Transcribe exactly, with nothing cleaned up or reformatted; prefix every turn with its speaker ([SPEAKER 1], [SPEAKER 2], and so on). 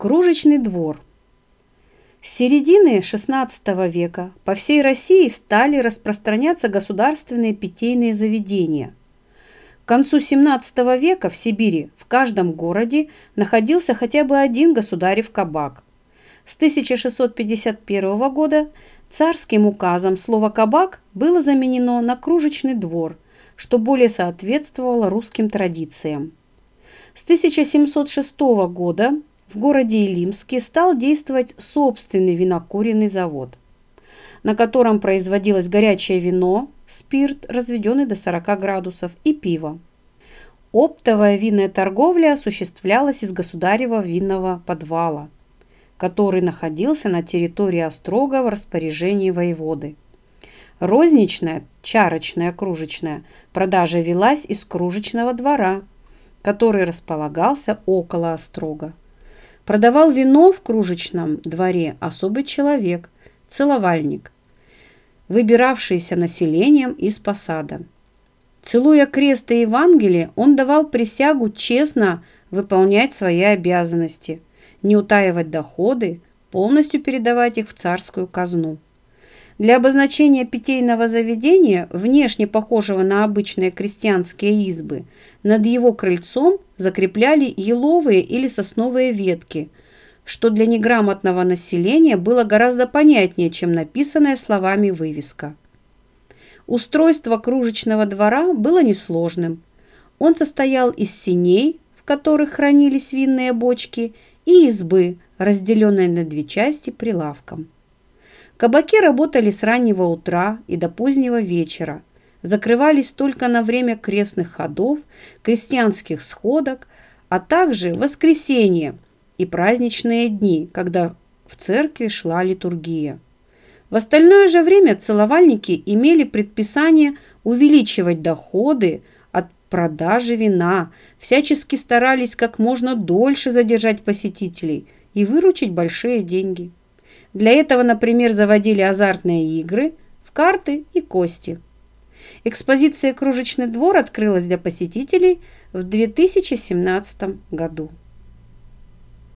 [SPEAKER 1] Кружечный двор. С середины шестнадцатого века по всей России стали распространяться государственные питейные заведения. К концу семнадцатого века в Сибири в каждом городе находился хотя бы один государев кабак. С тысяча шестьсот пятьдесят первого года царским указом слово «кабак» было заменено на «кружечный двор», что более соответствовало русским традициям. С тысяча семьсот шестого года в городе Илимске стал действовать собственный винокуренный завод, на котором производилось горячее вино, спирт, разведенный до сорока градусов, и пиво. Оптовая винная торговля осуществлялась из государева винного подвала, который находился на территории острога в распоряжении воеводы. Розничная, чарочная, кружечная продажа велась из кружечного двора, который располагался около острога. Продавал вино в кружечном дворе особый человек, целовальник, выбиравшийся населением из посада. Целуя крест и Евангелие, он давал присягу честно выполнять свои обязанности, не утаивать доходы, полностью передавать их в царскую казну. Для обозначения питейного заведения, внешне похожего на обычные крестьянские избы, над его крыльцом закрепляли еловые или сосновые ветки, что для неграмотного населения было гораздо понятнее, чем написанная словами вывеска. Устройство кружечного двора было несложным. Он состоял из сеней, в которых хранились винные бочки, и избы, разделенной на две части прилавком. Кабаки работали с раннего утра и до позднего вечера, закрывались только на время крестных ходов, крестьянских сходок, а также в воскресенье и праздничные дни, когда в церкви шла литургия. В остальное же время целовальники имели предписание увеличивать доходы от продажи вина, всячески старались как можно дольше задержать посетителей и выручить большие деньги. Для этого, например, заводили азартные игры в карты и кости. Экспозиция «Кружечный двор» открылась для посетителей в две тысячи семнадцатом году.